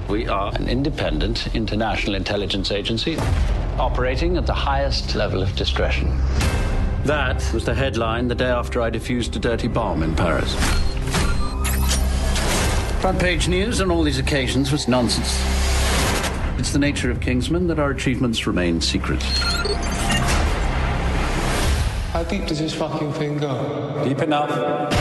We are an independent international intelligence agency operating at the highest level of discretion. That was the headline the day after I defused a dirty bomb in Paris. Front page news on all these occasions was nonsense. It's the nature of Kingsman that our achievements remain secret. How deep does this fucking thing go? Deep enough.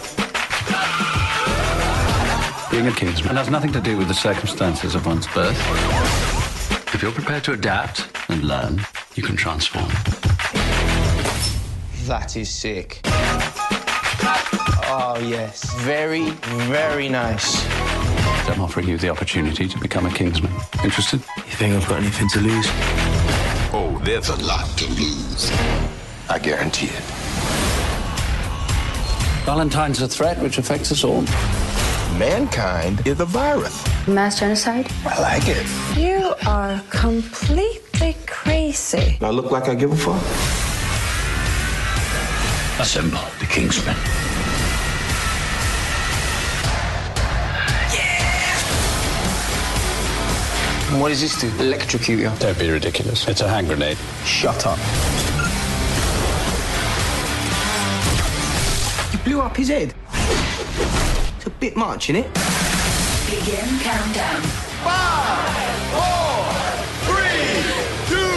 Being a Kingsman has nothing to do with the circumstances of one's birth. If you're prepared to adapt and learn, you can transform. That is sick. Oh, yes. Very, very nice. I'm offering you the opportunity to become a Kingsman. Interested? You think I've got anything to lose? Oh, there's a lot to lose. I guarantee it. Valentine's a threat which affects us all. Mankind is a virus. Mass genocide? I like it. You are completely crazy. Do I look like I give a fuck? Assemble the Kingsmen. And what does this do? Electrocute you? Don't be ridiculous. It's a hand grenade. Shut up. You blew up his head. It's a bit much, innit? Begin countdown. 5, 4, 3, 2,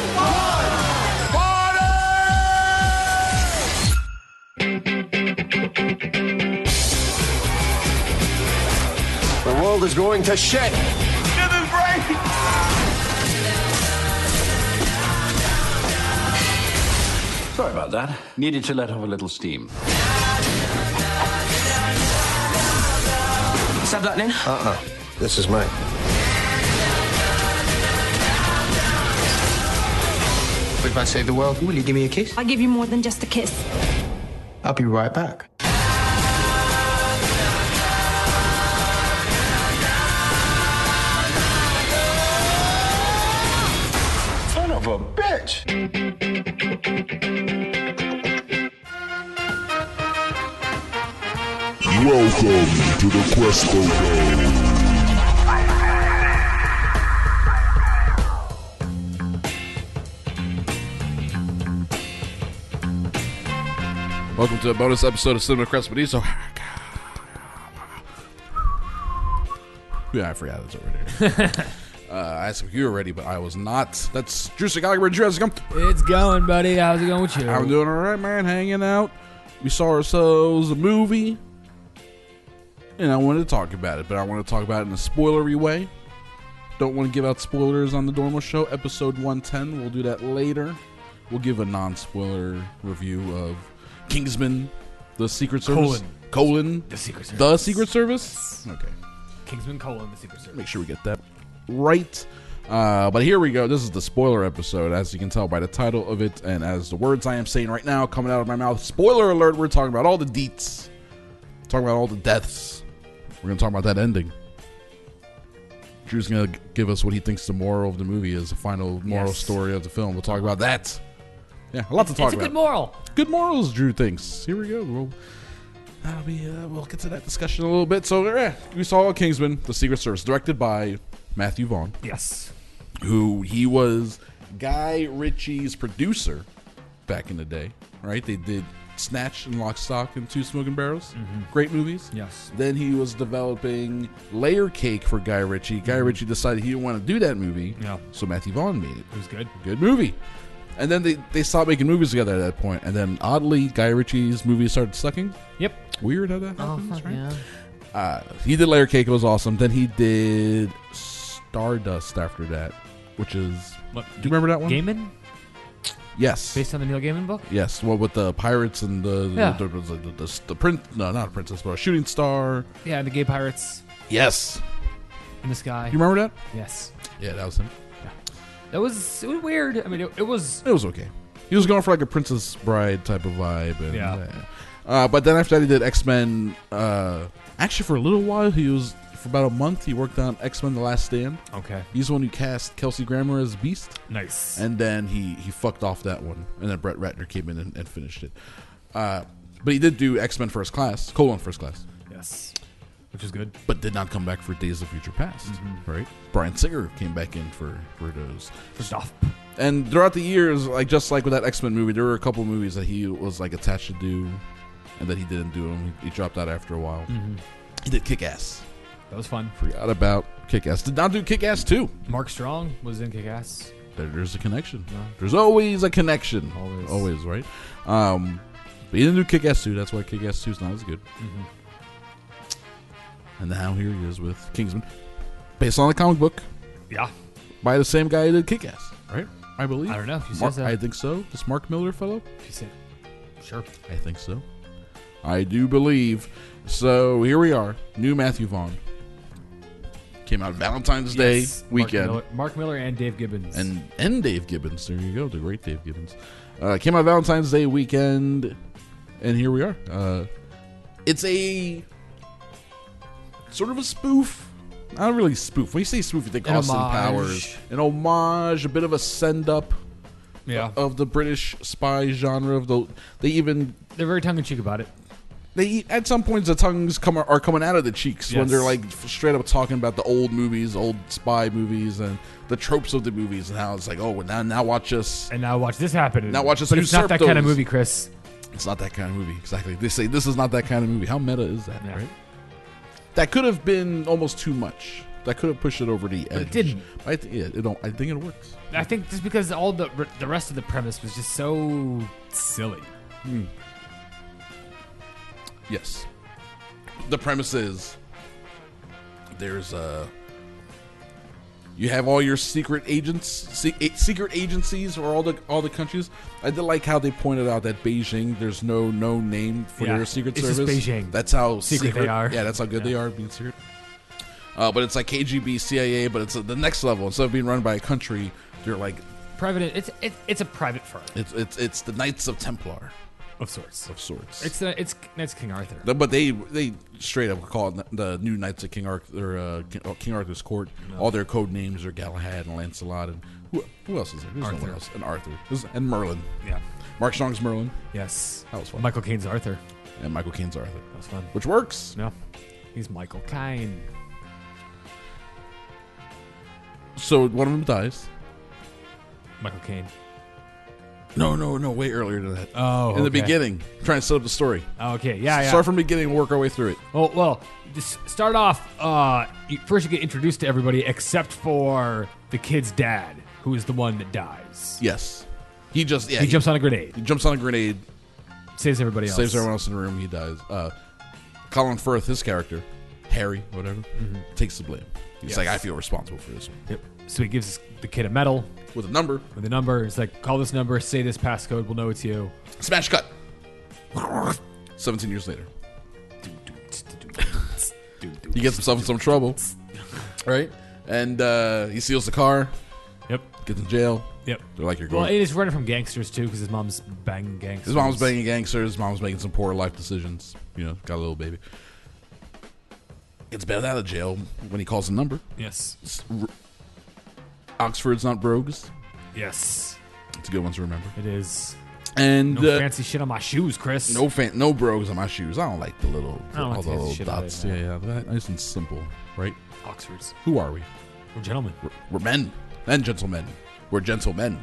1, party! The world is going to shit. This is great. Sorry about that. Needed to let off a little steam. Let's have that then. This is mine. What if I save the world? Will you give me a kiss? I'll give you more than just a kiss. I'll be right back. Son of a bitch. Welcome to the Questo Dome. Welcome to a bonus episode of Cinema Crespediso. Yeah, I forgot it's over there. I asked if you were ready, but I was not. That's Drew Segaliber. Drew, how's it going? It's going, buddy. How's it going with you? I'm doing all right, man. Hanging out. We saw ourselves a movie, and I wanted to talk about it, but I want to talk about it in a spoilery way. Don't want to give out spoilers on the Dormo Show. Episode 110, we'll do that later. We'll give a non-spoiler review of Kingsman, The Secret Service. The Secret Service. The Secret Service? Okay. Kingsman: The Secret Service. Make sure we get that right. But here we go. This is the spoiler episode, as you can tell by the title of it, and as the words I am saying right now coming out of my mouth. Spoiler alert, we're talking about all the deets. Talking about all the deaths. We're going to talk about that ending. Drew's going to give us what he thinks the moral of the movie is, the final moral story of the film. We'll talk about that. Yeah, a lot to talk about. It's a good moral. Good morals, Drew thinks. Here we go. We'll get to that discussion a little bit. So, we saw Kingsman, The Secret Service, directed by Matthew Vaughn. Yes. Who he was Guy Ritchie's producer back in the day, right? They did Snatch and Lock, Stock, and Two Smoking Barrels. Mm-hmm. Great movies. Yes. Then he was developing Layer Cake for Guy Ritchie. Guy Ritchie decided he didn't want to do that movie. Yeah. So Matthew Vaughn made it. It was good. Good movie. And then they stopped making movies together at that point. And then oddly, Guy Ritchie's movies started sucking. Yep. Weird how that happens, right? Yeah. He did Layer Cake. It was awesome. Then he did Stardust after that, which is... What, do you remember that one? Gaiman? Yes. Based on the Neil Gaiman book? Yes. Well, with the pirates and the no, not a princess, but a shooting star. Yeah, the gay pirates. Yes. In the sky. You remember that? Yes. Yeah, that was him. It was weird. I mean, it was... It was okay. He was going for like a Princess Bride type of vibe. And, Yeah. But then after that, he did X-Men. Actually, for a little while, for about a month, he worked on X-Men: The Last Stand. Okay. He's the one who cast Kelsey Grammer as Beast. Nice. And then he fucked off that one. And then Brett Ratner came in and finished it. But he did do X-Men First Class, First Class. Yes. which is good. but did not come back for Days of Future Past, right? Bryan Singer came back in for those. For stuff. And throughout the years, like just like with that X-Men movie, there were a couple movies that he was like attached to do, and that he didn't do them. He dropped out after a while. He did Kick-Ass. That was fun. Forgot about Kick-Ass. Did not do Kick-Ass 2. Mark Strong was in Kick-Ass. There's a connection. There's always a connection. Always, right? But he didn't do Kick-Ass 2. That's why Kick-Ass 2 is not as good. And now here he is with Kingsman, based on a comic book Yeah. by the same guy who did Kick-Ass, right? I believe. I don't know if he Mark, says that. I think so. This Mark Miller fellow? If you said, sure. I think so. I do believe. So here we are. New Matthew Vaughn. Came out Valentine's Day Yes, weekend. Mark Miller and Dave Gibbons. And Dave Gibbons. There you go. The great Dave Gibbons. Came out Valentine's Day weekend. And here we are. It's a sort of a spoof. Not really spoof. When you say spoof, you think An Austin homage. Powers. An homage, a bit of a send-up yeah. of the British spy genre. Of the, They're very tongue-in-cheek about it. at some points the tongues are coming out of the cheeks when Yes. they're like straight up talking about the old movies, old spy movies, and the tropes of the movies, and how it's like, oh, well, now watch us. And now watch this happen. Now watch us But it's not usurp that kind of those. movie, Chris. It's not that kind of movie. Exactly. They say this is not that kind of movie. How meta is that, Yeah. right? That could have been almost too much. That could have pushed it over the edge. it didn't. I think it works. I think just because all the rest of the premise was just so silly. Yes. The premise is there's you have all your secret agents, secret agencies, or all the countries. I did like how they pointed out that Beijing, there's no name for Yeah, their secret it's just service. Beijing. That's how Secret they are. Yeah, that's how good they are being secret. But it's like KGB, CIA, but it's the next level. Instead of being run by a country, they're like Private. It's a private firm it's the Knights of Templar of sorts. of sorts. It's King Arthur. But they straight up call it the new Knights of King Arthur, King Arthur's court. All their code names are Galahad and Lancelot, and who else is there? There's no Arthur. one else. And Arthur and Merlin. Yeah. Mark Strong's Merlin Yes. That was fun. Michael Caine's Arthur. and Michael Caine's Arthur, That was fun. which works. No, he's Michael Caine. So one of them dies. Michael Caine. No, way earlier than that. Oh, in the okay. beginning, trying to set up the story. Oh, okay. Yeah. Start from the beginning and work our way through it. Well, just start off. First, you get introduced to everybody except for the kid's dad, who is the one that dies. Yes, he He jumps on a grenade, He jumps on a grenade, saves everybody else. saves everyone else in the room. He dies. Colin Firth, his character, Harry, whatever, takes the blame. He's Yes. like, I feel responsible for this one. Yep. So he gives the kid a medal With a number, with a number. It's like, call this number, say this passcode, we'll know it's you. smash cut. 17 years later, he gets himself in some trouble, right? And he steals the car, Yep. gets in jail. Yep. They're like, you're Well, going. he's running from gangsters too, because his mom's banging gangsters. His mom's banging gangsters. His mom's making some poor life decisions. Got a little baby. Gets bailed out of jail when he calls a number. Yes. Oxford's not brogues. Yes. It's a good one to remember. It is. And No fancy shit on my shoes, Chris. no brogues on my shoes. I don't like the little, I don't like all the fancy little shit on dots. it, Yeah, that nice and simple, right? Oxfords. Who are we? We're gentlemen. We're men and gentlemen. We're gentlemen.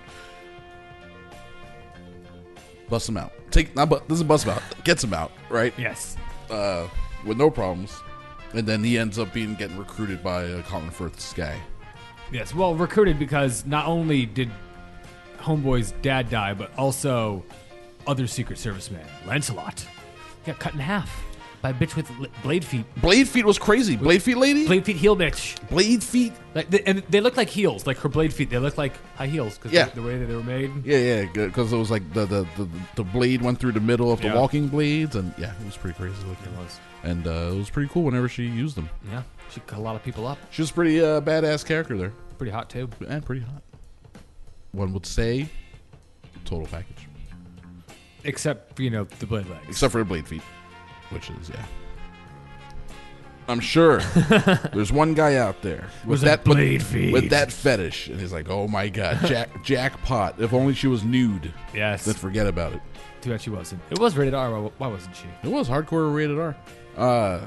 Bust him out. Doesn't bust him out. Gets him out, right? Yes. With no problems. And then he ends up getting recruited by Colin Firth's guy. Yes. Well, recruited because not only did Homeboy's dad die, but also other Secret Service man, Lancelot, got cut in half by a bitch with blade feet. Blade feet was crazy. Blade feet lady? Blade feet heel bitch. Blade feet? And they look like heels, like her blade feet. They look like high heels because Yeah. the way that they were made. Yeah, good. Because it was like the blade went through the middle of the Yeah. walking blades. And yeah, it was pretty crazy looking. It was. And it was pretty cool whenever she used them. Yeah. She cut a lot of people up. She was a pretty badass character there. Pretty hot too. And pretty hot. One would say total package. Except, the blade legs. Except for the blade feet. Which is, yeah. I'm sure there's one guy out there with a blade feet. with that fetish, and he's like, "Oh my god, jackpot! If only she was nude." Yes. Then forget about it. Too bad she wasn't. It was rated R. Why wasn't she? It was hardcore rated R.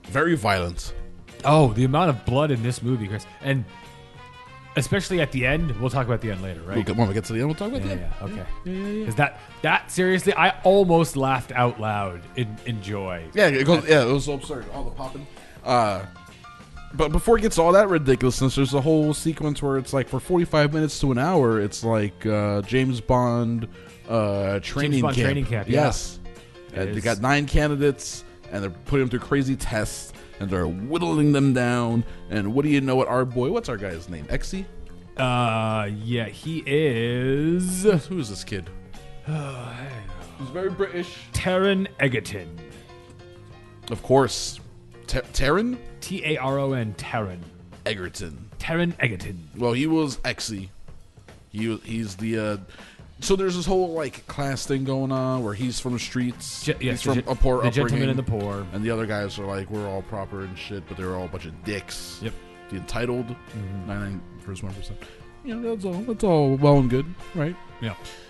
Very violent. Oh, the amount of blood in this movie, Chris. And especially at the end. We'll talk about the end later, right? When we get to the end, we'll talk about that. Yeah, okay. Because that seriously, I almost laughed out loud in joy. Yeah, it was so absurd. All the popping. But before it gets to all that ridiculousness, there's a whole sequence where it's like for 45 minutes to an hour, it's like James Bond training camp. Yeah. Yes. They got 9 candidates, and they're putting them through crazy tests, and they're whittling them down. And what do you know? What's our guy's name? Exy? Yeah, he is Who is this kid? He's very British. Taron Egerton. Of course. Taron? Taron. Taron. Egerton. Taron Egerton. Well, he was Exy. He's the... So there's this whole like class thing going on where he's from the streets. He's from a poor upbringing. The gentleman and the poor. And the other guys are like, we're all proper and shit, but they're all a bunch of dicks. Yep. The entitled, 99% 1%. You know, that's all well and good, right? Yeah.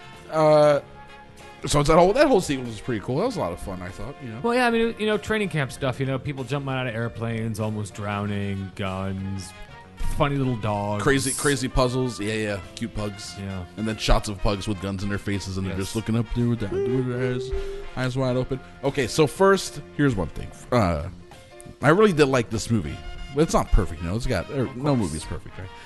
So it's that whole sequence was pretty cool. That was a lot of fun, I thought. You know. Well, yeah, I mean, training camp stuff. People jumping out of airplanes, almost drowning, guns, funny little dogs, crazy puzzles. Yeah, cute pugs. Yeah, and then shots of pugs with guns in their faces, and they're just looking up there with their eyes wide open. Okay, so first, here's one thing. I really did like this movie. But it's not perfect, no. No movie is perfect, right?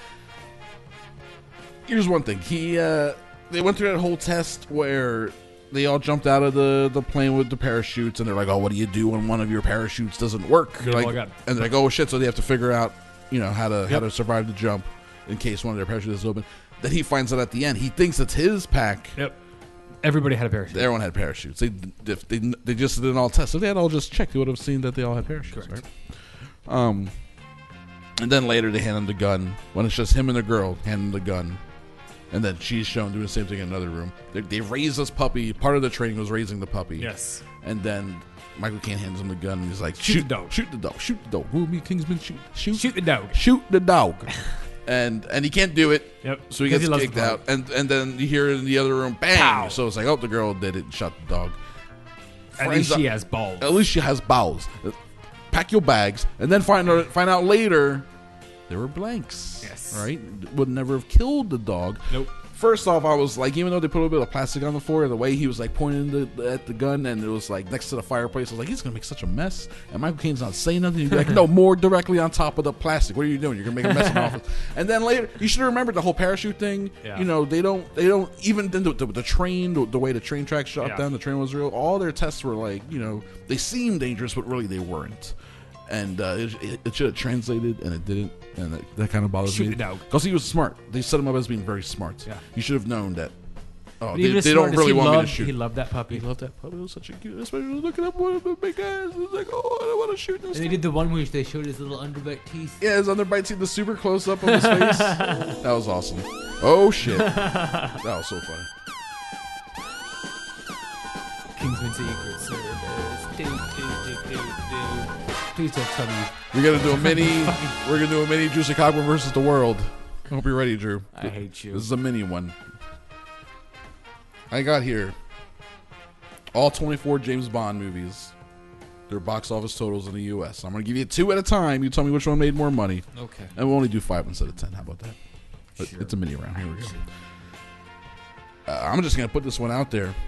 Here's one thing. They went through that whole test where they all jumped out of the plane with the parachutes, and they're like, "Oh, what do you do when one of your parachutes doesn't work?" And they're like, "Oh shit!" So they have to figure out, how to survive the jump in case one of their parachutes is open. Then he finds out at the end. He thinks it's his pack. Yep. Everybody had a parachute. Everyone had parachutes. They just didn't all test. So they had all just checked. They would have seen that they all had parachutes. Correct. Right? And then later they hand him the gun. When it's just him and the girl, hand him the gun. And then she's shown doing the same thing in another room. They raise this puppy. Part of the training was raising the puppy. Yes. And then Michael Caine hands him the gun, and he's like, Shoot the dog. Shoot the dog. Shoot the dog. Who me, Kingsman? Shoot the dog. Shoot the dog. and he can't do it. Yep. So he gets kicked out. And then you hear in the other room, bang. Pow. So it's like, oh, the girl did it and shot the dog. At least she has balls. At least she has balls. Pack your bags, and then find out later there were blanks. Yes. Right? Would never have killed the dog. Nope. First off, I was like, even though they put a little bit of plastic on the floor, the way he was like pointing at the gun, and it was like next to the fireplace, I was like, he's gonna make such a mess. And Michael Caine's not saying nothing. He'd be like, no, more directly on top of the plastic. What are you doing? You're gonna make a mess in the office. And then later, you should have remembered the whole parachute thing. Yeah. They don't even the train, the way the train tracks shot down, the train was real. All their tests were like, they seemed dangerous, but really they weren't. And it should have translated, and it didn't, and that kind of bothers me. Because he was smart. They set him up as being very smart. Yeah. You should have known that. Oh, they don't really want me to shoot. He loved that puppy. He loved that puppy. It was such a cute. Especially looking up one of the big guys. It was like, oh, I don't want to shoot this. And they did the one where they showed his little underbite teeth. Yeah, his underbite teeth, the super close up of his face. That was awesome. Oh shit, that was so funny. Kingsman Secret Service. Please don't tell me. We're gonna do a mini Juicy Cogburn versus the world. I hope you're ready, Drew. I hate you. This is a mini one. I got here all 24 James Bond movies, their box office totals in the U.S. I'm gonna give you 2 at a time. You tell me which one made more money. Okay. And we'll only do 5 instead of 10. How about that? But sure. It's a mini round. Here we go. I'm just gonna put this one out there.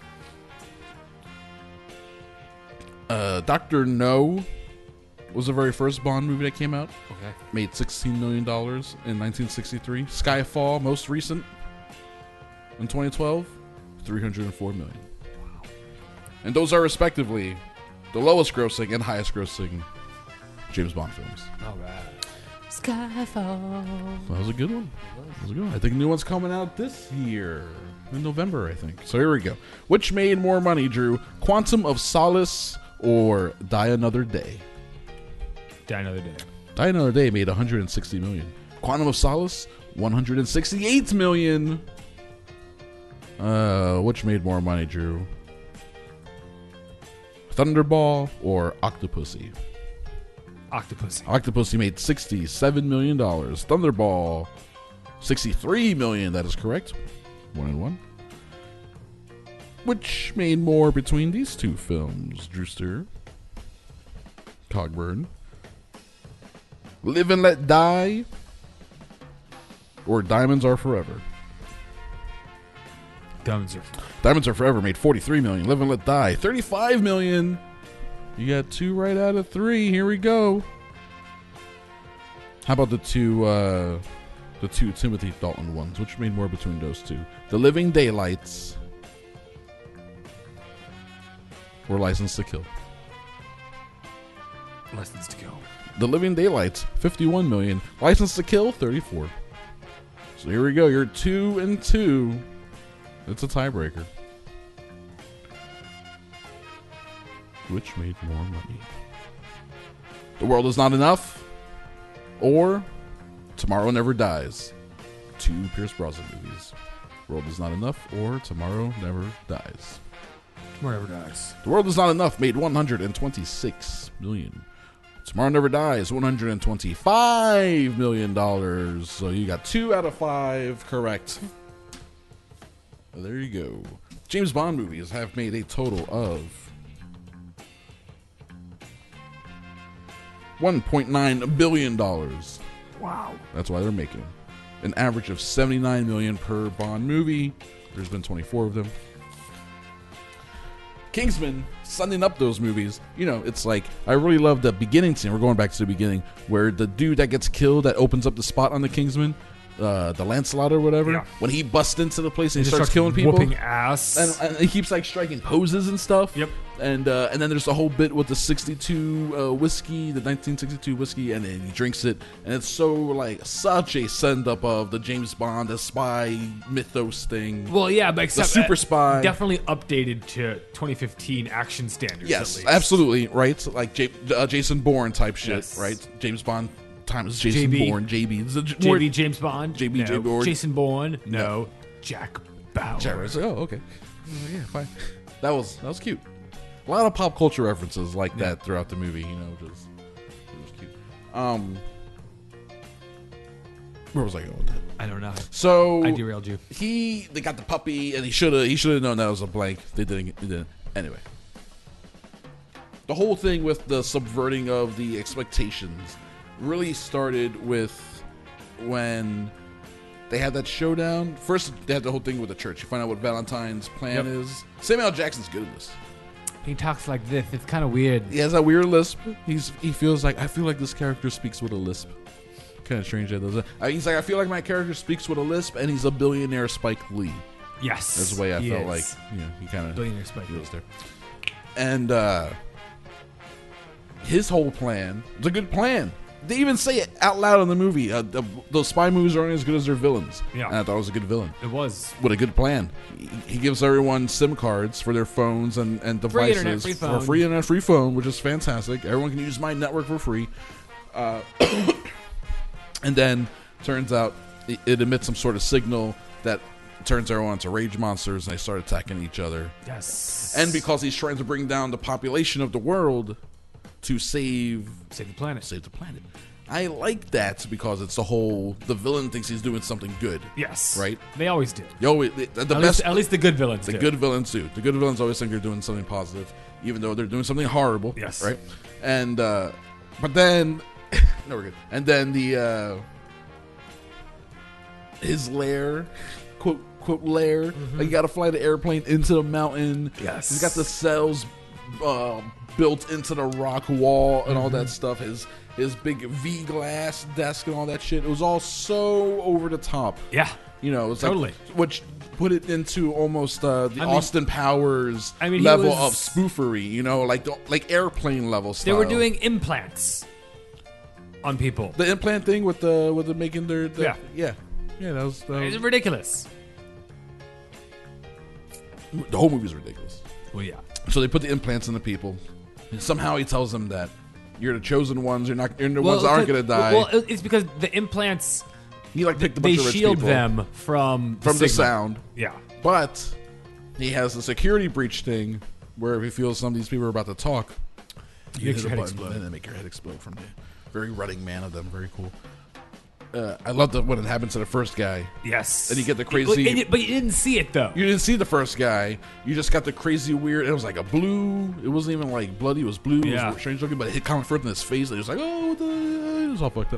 Dr. No was the very first Bond movie that came out. Okay. Made $16 million in 1963. Skyfall, most recent, in 2012, $304 million. Wow. And those are respectively the lowest grossing and highest grossing James Bond films. All right. Skyfall. That was a good one. I think a new one's coming out this year. In November, I think. So here we go. Which made more money, Drew? Quantum of Solace or Die Another Day? Die Another Day. Die Another Day made $160 million. Quantum of Solace, $168 million. Which made more money, Drew? Thunderball or Octopussy? Octopussy. Octopussy made $67 million. Thunderball, $63 million. That is correct. 1-1. Which made more between these two films, Drewster? Cogburn. Live and Let Die, or Diamonds Are Forever. Diamonds Are Forever made $43 million. Live and Let Die, $35 million. You got 2 right out of 3. Here we go. How about the two Timothy Dalton ones? Which made more between those two? The Living Daylights or License to Kill? License to Kill. The Living Daylights, $51 million. License to Kill, $34. So here we go. You're 2 and 2. It's a tiebreaker. Which made more money? The World Is Not Enough or Tomorrow Never Dies? 2 Pierce Brosnan movies. World Is Not Enough or Tomorrow Never Dies? Tomorrow Never Dies. The World Is Not Enough made $126 million. Tomorrow Never Dies, $125 million. So you got 2 out of 5 correct. There you go. James Bond movies have made a total of $1.9 billion. Wow. That's why they're making an average of $79 million per Bond movie. There's been 24 of them. Kingsman, sending up those movies, you know, it's like, I really love the beginning scene. We're going back to the beginning, where the dude that gets killed that opens up the spot on the Kingsman, the Lancelot or whatever, yeah. when he busts into the place and he just starts killing people, whooping ass, and he keeps like striking poses and stuff. Yep. And then there's the whole bit with the 62 whiskey, the 1962 whiskey, and then he drinks it, and it's so like such a send up of the James Bond, the spy mythos thing. Well, yeah, but except the super spy, definitely updated to 202015 action standards. Yes, at least. absolutely, right. Like Jason Bourne type shit, Yes. right? James Bond times Jason JB. Bourne, JB. JB James Bond. JB No. J. Bourne. Jason Bourne. No. Jack Bauer. Oh, okay. Yeah, fine. That was cute. A lot of pop culture references like that throughout the movie, you know, just it was cute. Where was I going with that? I don't know. So I derailed you. They got the puppy, and he should have known that was a blank. They didn't. Anyway, the whole thing with the subverting of the expectations really started with when they had that showdown. First, they had the whole thing with the church. You find out what Valentine's plan is. Samuel L. Jackson's good at this. He talks like this. It's kind of weird. He has that weird lisp. He feels like, I feel like this character speaks with a lisp. Kind of strange that does. He's like, I feel like my character speaks with a lisp, and he's a billionaire Spike Lee. Yes, That's the way I he felt is. like. Yeah, he kind of Billionaire Spike he Lee. was there. And his whole plan was a good plan. They even say it out loud in the movie. Those spy movies aren't as good as their villains. Yeah. And I thought it was a good villain. It was. With a good plan. He gives everyone SIM cards for their phones and devices. internet, free For phone. free internet, free phone, which is fantastic. Everyone can use my network for free. And then, turns out, it emits some sort of signal that turns everyone into rage monsters, and they start attacking each other. Yes. And because he's trying to bring down the population of the world to save Save the planet. the planet. I like that because it's the villain thinks he's doing something good. Yes. Right? They always do. At least the good villains do. good villains do. The good villains always think they're doing something positive, even though they're doing something horrible. Yes. Right? And, but then, no, we're good. And then his lair, quote lair, like you gotta fly the airplane into the mountain. Yes. He's got the cells built into the rock wall and all that stuff. His big V glass desk and all that shit. It was all so over the top. Yeah. You know, it's Totally. like, which put it into almost Austin Powers he level was- of spoofery. You know, like airplane level They style. were doing implants on people. the implant thing with the making their Yeah. That was It's ridiculous. the whole movie's ridiculous. Well, yeah. So they put the implants in the people. And somehow he tells them that you're the chosen ones. You're the ones that aren't going to die. Well, it's because the implants, he picked a they bunch of rich shield people them from the signal. sound. Yeah. But he has the security breach thing where if he feels some of these people are about to talk, you Makes hit your a head button explode. and then make your head explode from there. Very Running Man of them. Very cool. I love when it happens to the first guy. Yes. And you get the crazy... But you didn't see it, though. You didn't see the first guy. You just got the crazy weird... It was like a blue... It wasn't even like bloody. It was blue. Yeah. It was strange looking, but it hit Colin Firth in his face. And he was like, oh, what the... It was all fucked up.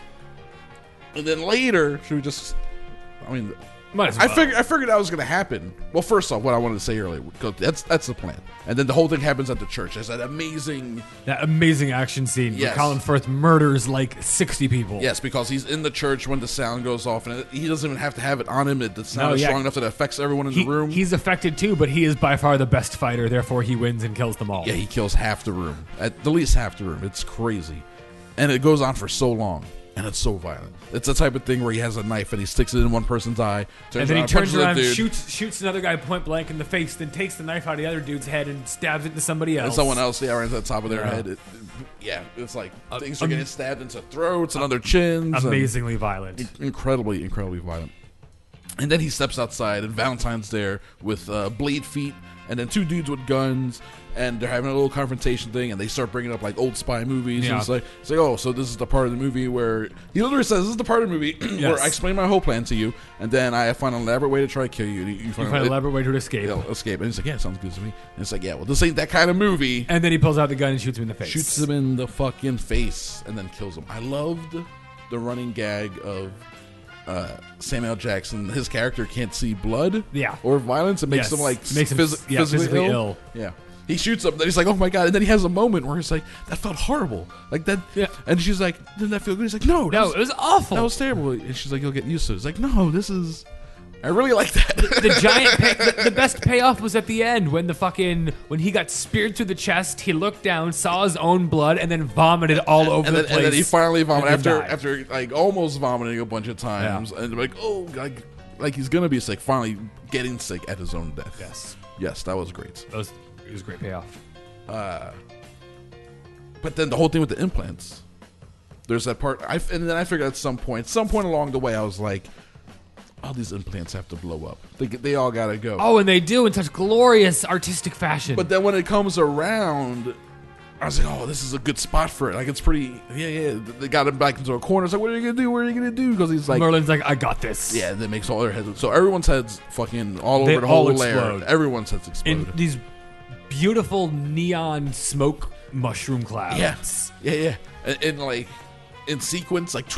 And then later, should we just... I mean... Might as well. I figured that was going to happen. Well, first off, what I wanted to say earlier, because that's the plan. And then the whole thing happens at the church. There's that amazing action scene Yes. where Colin Firth murders like 60 people. Yes, because he's in the church when the sound goes off, and he doesn't even have to have it on him. The sound is strong enough that it affects everyone in the room. He's affected too, but he is by far the best fighter. Therefore, he wins and kills them all. Yeah, he kills half the room. At the least half the room. It's crazy. And it goes on for so long. And it's so violent. It's the type of thing where he has a knife and he sticks it in one person's eye. And then he turns around and dude, shoots another guy point blank in the face, then takes the knife out of the other dude's head and stabs it into somebody else. and someone else, right to the top of their head. It's like things are getting stabbed into throats and under chins. Amazingly violent. Incredibly violent. And then he steps outside, and Valentine's there with blade feet, and then two dudes with guns, and they're having a little confrontation thing, and they start bringing up like old spy movies. Yeah. And it's like, oh, so this is the part of the movie where he literally says, "This is the part of the movie where I explain my whole plan to you, and then I find an elaborate way to try to kill you. You find an elaborate way to escape. Escape." And he's like, "Yeah, sounds good to me." And it's like, "Yeah, well, this ain't that kind of movie." And then he pulls out the gun and shoots him in the face. Shoots him in the fucking face, and then kills him. I loved the running gag of Samuel Jackson. His character can't see blood or violence. It makes him like physically ill. Yeah. He shoots him, then he's like, "Oh my god!" And then he has a moment where he's like, "That felt horrible." Like that. Yeah. And she's like, "Didn't that feel good?" He's like, "No, it was awful. That was terrible." And she's like, "You'll get used to it." It's like, "No, this is." I really like that. The giant, the best payoff was at the end when when he got speared through the chest. He looked down, saw his own blood, and then vomited all over the place. And then he finally vomited after like almost vomiting a bunch of times, and like, oh, like he's gonna be sick. Finally getting sick at his own death. Yes, that was great. It was a great payoff. But then the whole thing with the implants. There's that part, and then I figured at some point along the way, I was like, all these implants have to blow up. They all gotta go. Oh, and they do in such glorious artistic fashion. But then when it comes around, I was like, oh, this is a good spot for it. Like, it's pretty, They got him back into a corner. It's like, what are you gonna do? What are you gonna do? Because he's like, Merlin's like, I got this. Yeah, that makes all their heads. So everyone's heads fucking all over the whole layer. Everyone's heads explode. In these beautiful neon smoke mushroom clouds. Yeah. And like, in sequence, like,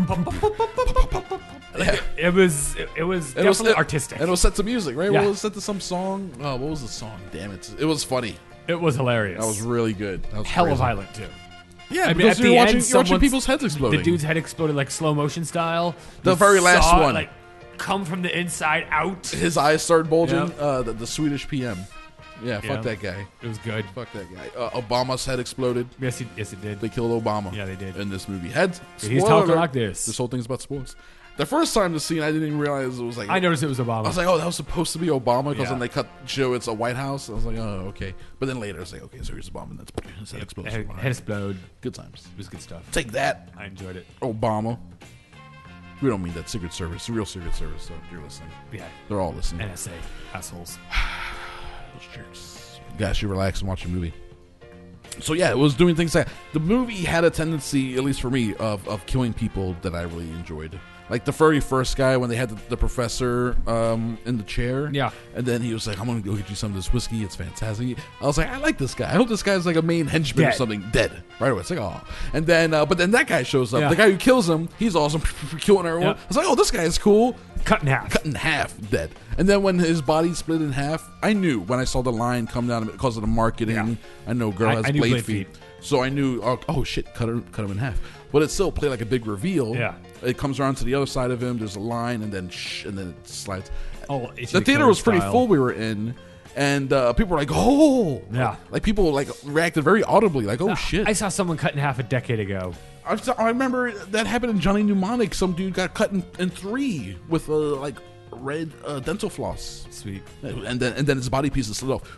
it was definitely artistic. And it was set to music, right? Yeah. Well, it was set to some song. Oh, what was the song? Damn it! It was funny. It was hilarious. That was really good. That was hella crazy. violent too. Yeah, because you're watching people's heads exploding. The dude's head exploded like slow motion style. The very last one, like come from the inside out. His eyes started bulging. The Swedish PM. Yeah, fuck that guy. It was good. Fuck that guy. Obama's head exploded. Yes, it did. They killed Obama. Yeah, they did. In this movie. Heads. He's talking like this. This whole thing's about sports. The first time the scene, I didn't even realize it was like... I noticed it was Obama. I was like, oh, that was supposed to be Obama, because then they show it's a White House. I was like, oh, okay. But then later, I was like, okay, so here's Obama, and that's his head explodes. Head explode. Good times. It was good stuff. Take that. I enjoyed it. Obama. We don't mean that Secret Service. The real Secret Service, so you're listening. Yeah. They're all listening. NSA. Assholes. Those jerks. You guys should relax and watch a movie. So yeah, it was doing things like... The movie had a tendency, at least for me, of killing people that I really enjoyed. Like the very first guy when they had the professor in the chair. Yeah. And then he was like, I'm going to go get you some of this whiskey. It's fantastic. I was like, I like this guy. I hope this guy's like a main henchman or something. Dead. Right away. It's like, oh. And then, but then that guy shows up. Yeah. The guy who kills him, he's awesome for killing everyone. Yeah. I was like, oh, this guy is cool. Cut in half. Cut in half. Dead. And then when his body split in half, I knew when I saw the line come down because of the marketing. Yeah. I know girl has blade feet. So I knew, oh shit, cut him in half. But it still played like a big reveal. Yeah. It comes around to the other side of him. There's a line, and then it slides. Oh, the theater was pretty full. We were in, and people were like, "Oh, yeah!" Like people like reacted very audibly, like, "Oh shit!" I saw someone cut in half a decade ago. I remember that happened in Johnny Mnemonic. Some dude got cut in three with like red dental floss. Sweet. And then his body pieces slid off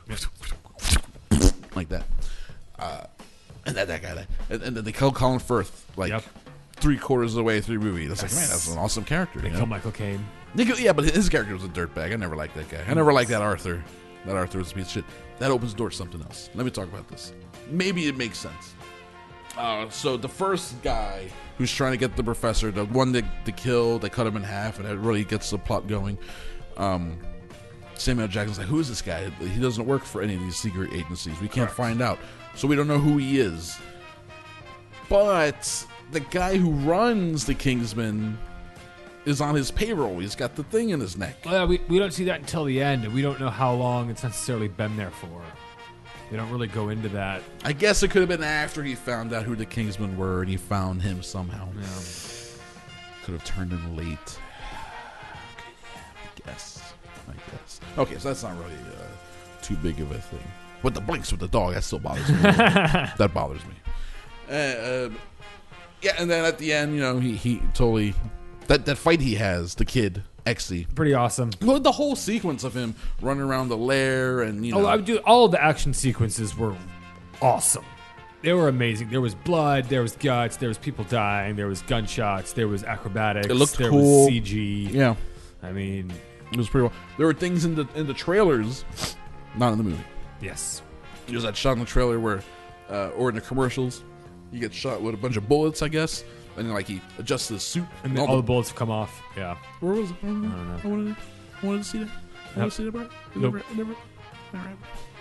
like that. And that guy, and then they killed Colin Firth like 3/4 of the way through the movie. It's like, man, that's an awesome character. They killed Michael Caine. Yeah, but his character was a dirtbag. I never liked that guy. I never liked that Arthur. That Arthur was a piece of shit. That opens the door to something else. Let me talk about this. Maybe it makes sense. So the first guy who's trying to get the professor, the one that they kill, they cut him in half, and it really gets the plot going. Samuel Jackson's like, who is this guy? He doesn't work for any of these secret agencies. We can't find out. So we don't know who he is. But the guy who runs the Kingsman is on his payroll. He's got the thing in his neck. Well, we don't see that until the end, and we don't know how long it's necessarily been there for. They don't really go into that. I guess it could have been after he found out who the Kingsmen were and he found him somehow. Yeah. Could have turned in late. Okay, I guess. Okay, so that's not really too big of a thing. But the blinks with the dog, that still bothers me. That bothers me. Yeah, and then at the end, you know, he totally... That fight he has, the kid, Exy. Pretty awesome. Well, the whole sequence of him running around the lair and, you know... All of the action sequences were awesome. They were amazing. There was blood, there was guts, there was people dying, there was gunshots, there was acrobatics. It looked there cool. was CG. Yeah. I mean... It was pretty well. There were things in the trailers, not in the movie. Yes. There's that shot in the trailer where, or in the commercials, you get shot with a bunch of bullets, I guess, and then, like, he adjusts his suit. And then all the bullets have come off. Yeah. Where was it? I don't know. I wanted to see that. I wanted to see that part. Nope. Never. All right.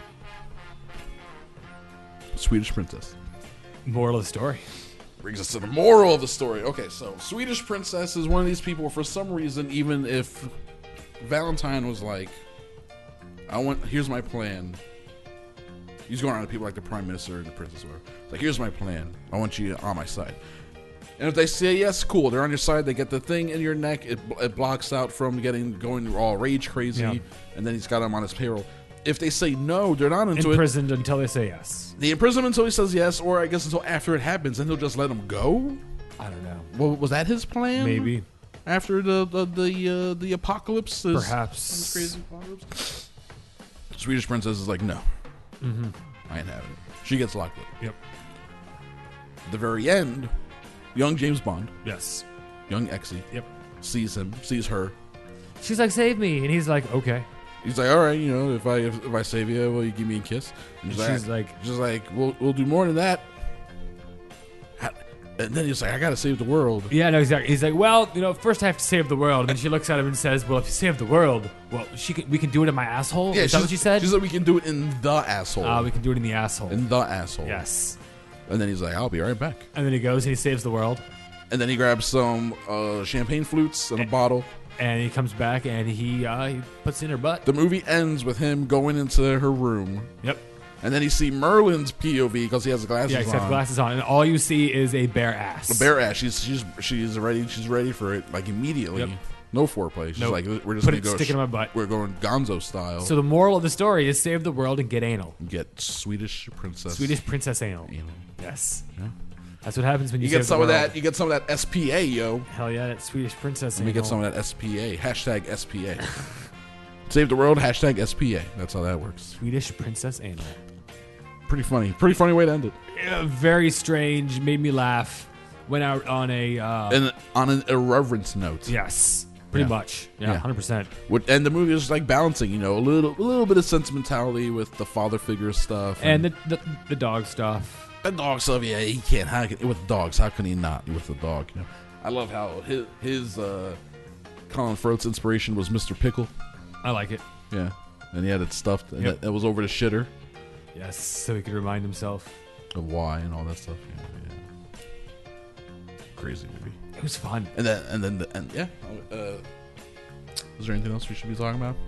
Swedish Princess. Moral of the story. Brings us to the moral of the story. Okay, so Swedish Princess is one of these people, for some reason, even if Valentine was like, here's my plan. He's going around to people like the Prime Minister and the Princess, or whatever. It's like, here's my plan. I want you on my side. And if they say yes, cool, they're on your side. They get the thing in your neck. It blocks out from going all rage crazy. Yeah. And then he's got him on his payroll. If they say no, they're not into imprisoned until they say yes. They imprison him until he says yes, or I guess until after it happens, and they'll just let him go. I don't know. Well, was that his plan? Maybe after the apocalypse. Perhaps. Crazy apocalypse. Swedish Princess is like, no, I ain't having it. She gets locked up. Yep. At the very end, young James Bond. Yes. Young Exy. Yep. Sees her. She's like, save me, and he's like, okay. He's like, all right, you know, if I save you, will you give me a kiss? And she's like, we'll do more than that. And then he's like, I gotta save the world. Yeah, no, exactly. He's like, well, you know, first I have to save the world. And then she looks at him and says, well, if you save the world, well, we can do it in my asshole. Yeah, is that what she said? She said we can do it in the asshole. We can do it in the asshole. In the asshole. Yes. And then he's like, I'll be right back. And then he goes and he saves the world. And then he grabs some champagne flutes and a bottle. And he comes back and he puts it in her butt. The movie ends with him going into her room. Yep. And then you see Merlin's POV because he has the glasses on. Yeah, he has glasses on, and all you see is a bare ass. A bare ass. She's ready. She's ready for it, like immediately. Yep. No foreplay. She's like, we're just gonna go stick it in my butt. We're going Gonzo style. So the moral of the story is save the world and get anal. Get Swedish Princess. Swedish Princess anal. Yes. Yeah. That's what happens when you get save some the of world. that. You get some of that SPA, yo. Hell yeah, that Swedish Princess anal. Let me get some of that SPA. Hashtag SPA. Save the world. Hashtag SPA. That's how that works. Swedish Princess anal. Pretty funny. Pretty funny way to end it. Yeah, very strange. Made me laugh. Went out on on an irreverence note. Yes. Pretty much. Yeah, 100%. And the movie is like balancing, you know, a little bit of sentimentality with the father figure stuff. And the dog stuff. The dog stuff, yeah, he can't. With dogs, how can he not with the dog? You know? I love how his Colin Firth's inspiration was Mr. Pickle. I like it. Yeah. And he had it stuffed, and it was over the shitter. Yes, so he could remind himself of why and all that stuff. Yeah. Crazy movie. It was fun. And yeah. Is there anything else we should be talking about?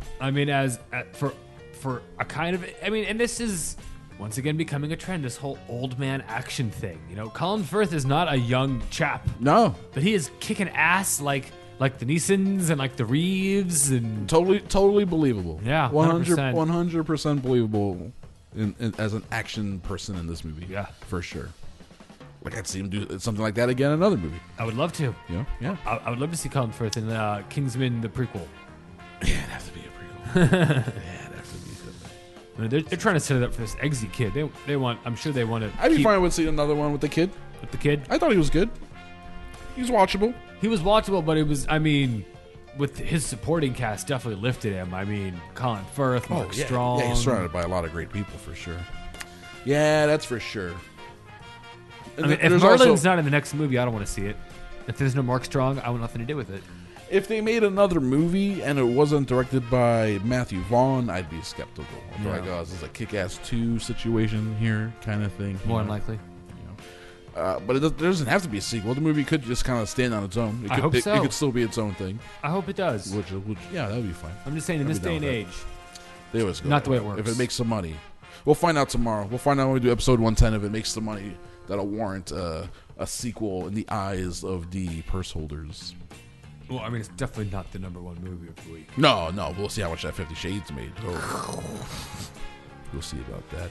For a kind of, and this is once again becoming a trend. This whole old man action thing. You know, Colin Firth is not a young chap. No, but he is kicking ass like the Neesons and like the Reeves and totally believable. Yeah, 100% believable as an action person in this movie. Yeah, for sure. Like I'd see him do something like that again in another movie. I would love to. Yeah. I would love to see Colin Firth in Kingsman the prequel. Yeah, it'd have to be a prequel. Yeah, it'd have to be something. They're trying to set it up for this Eggsy kid. They want. I'm sure they want to. I'd be fine with seeing another one with the kid. With the kid, I thought he was good. He was watchable. He was watchable, but it was. With his supporting cast, definitely lifted him. Colin Firth, Mark Strong. Yeah, he's surrounded by a lot of great people for sure. Yeah, that's for sure. I mean, if there's Merlin's also- not in the next movie, I don't want to see it. If there's no Mark Strong, I want nothing to do with it. If they made another movie and it wasn't directed by Matthew Vaughn, I'd be skeptical. I'd be like, oh, is this a Kick-Ass 2 situation here kind of thing? More than likely. But there doesn't have to be a sequel. The movie could just kind of stand on its own. I hope so. It could still be its own thing. I hope it does. Which yeah, that would be fine. I'm just saying, in I'd this be day down and with that. age, They always go not the way that it works. If it makes some money. We'll find out tomorrow. We'll find out when we do episode 110 if it makes the money that'll warrant a sequel in the eyes of the purse holders. Well, I mean, it's definitely not the number one movie of the week. No. We'll see how much that 50 Shades made. Oh. We'll see about that.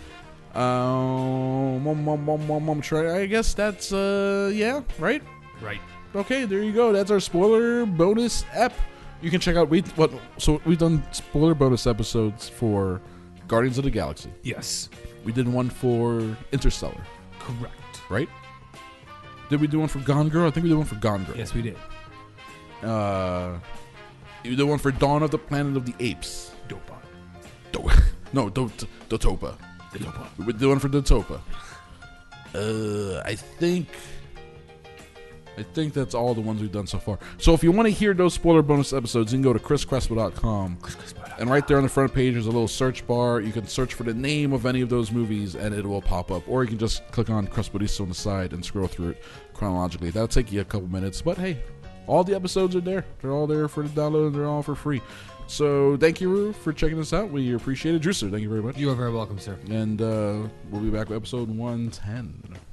I guess that's, yeah, right? Right. Okay, there you go. That's our spoiler bonus ep. You can check out, we've done spoiler bonus episodes for Guardians of the Galaxy. Yes. We did one for Interstellar, Correct. right? Did we do one for Gone Girl? I think we did one for Gone Girl. Yes, we did. You did one for Dawn of the Planet of the Apes. Dopa. Dotopa. We did one for Dotopa. I think that's all the ones we've done so far. So if you want to hear those spoiler bonus episodes, you can go to chriscrespo.com. And right there on the front page, there's a little search bar. You can search for the name of any of those movies, and it will pop up. Or you can just click on Crespodiso on the side and scroll through it chronologically. That'll take you a couple minutes. But hey, all the episodes are there. They're all there for the download, and they're all for free. So thank you for checking us out. We appreciate it. Drewster, thank you very much. You are very welcome, sir. And we'll be back with episode 110.